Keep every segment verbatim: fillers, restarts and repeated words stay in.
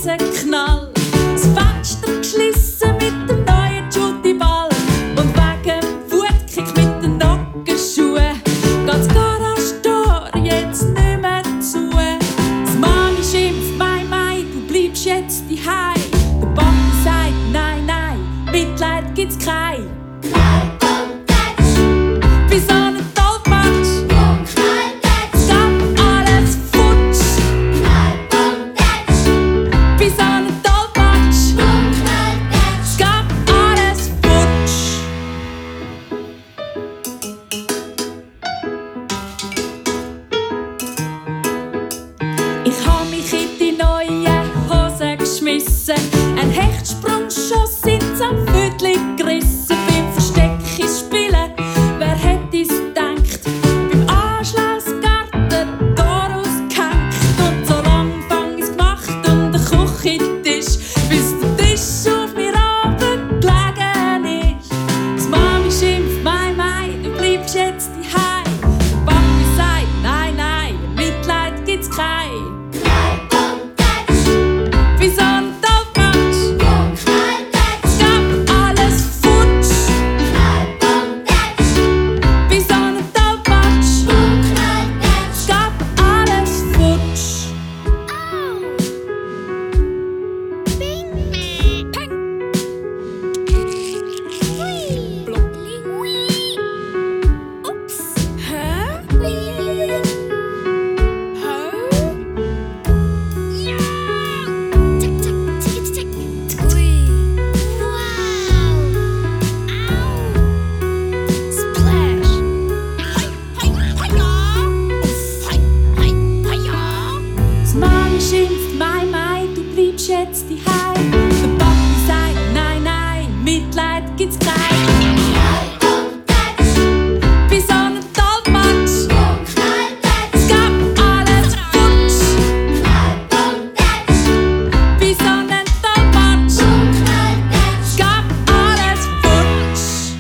Riesenknall. Das Fenster geschlissen mit dem neuen Schuttiball und wegen dem Wutkick mit den Nackenschuhen geht das Garagentor jetzt nicht mehr zu. Das Mami schimpft, Mai, Mai, du bleibst jetzt daheim. Der Papi sagt, nein, nein, Mitleid gibt's kein. Bis an den Tollpatsch, es gab alles futsch. Bis an den Tollpatsch, es gab alles futsch. Ich hab mich in die neue Hose geschmissen, ein Hechtsprungschuss ins Viertel gerissen. Beim Versteckchen spielen, wer hätte es gedacht? Beim Anschlussgarten Tor ausgehängt. Und so lang fang ich's gemacht um den Küchentisch, bis der Tisch auf mir runtergelegen ist. Das Mami schimpft, Mai, Mai, du bleibst jetzt daheim. Der Papi sagt, nein, nein, Mitleid gibt's kein. Bis an den Tollpatsch, es gab alles futsch. Bis an den Tollpatsch, es gab alles futsch. Ups. Hä? Ja. Tick, tick, tick, tick, tick. Ui. Wow. Au. Splash. Hei, hei, hei, ja. Uff. Hei, hei, hei, ja. Das Mami schimpft, Mai, Mai, du bleibst jetzt daheim. Der Papi sagt, nein, nein, Mitleid gibt's kein. Bis an den Tollpatsch, es gab alles futsch. Bis an den Tollpatsch, es gab alles futsch.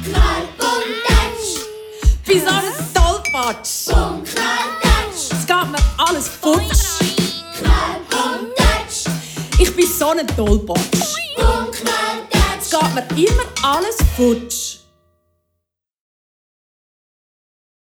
Bis an den Tollpatsch, es gab mir alles futsch. Ich bin so ein Tollpatsch, es geht mir immer alles futsch.